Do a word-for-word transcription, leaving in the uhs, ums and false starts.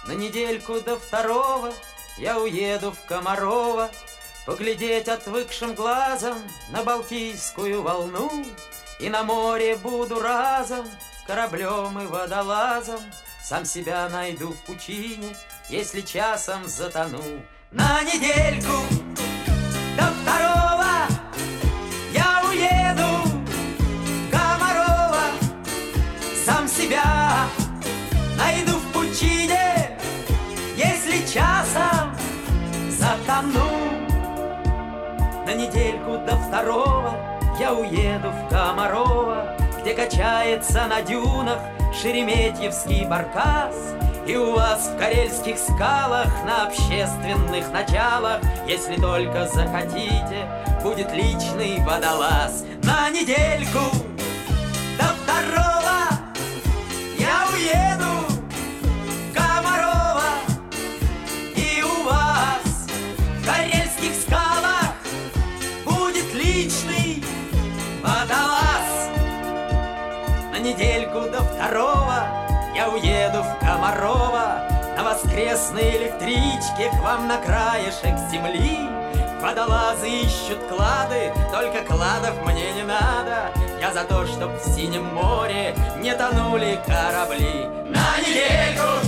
На недельку до второго я уеду в Комарово, поглядеть отвыкшим глазом на Балтийскую волну. И на море буду разом кораблем и водолазом, сам себя найду в пучине, если часом затону. На недельку до второго я уеду в Комарово, сам себя найду в пучине, если часом затону. На недельку до второго я уеду в Комарово, где качается на дюнах шереметьевский баркас. И у вас в карельских скалах на общественных началах, если только захотите, будет личный водолаз. На недельку до второго я уеду в Комарово, и у вас в карельских скалах будет личный водолаз. На недельку до второго я уеду в Комарово, на воскресной электричке к вам на краешек земли. Водолазы ищут клады, только кладов мне не надо. Я за то, чтоб в синем море не тонули корабли. На недельку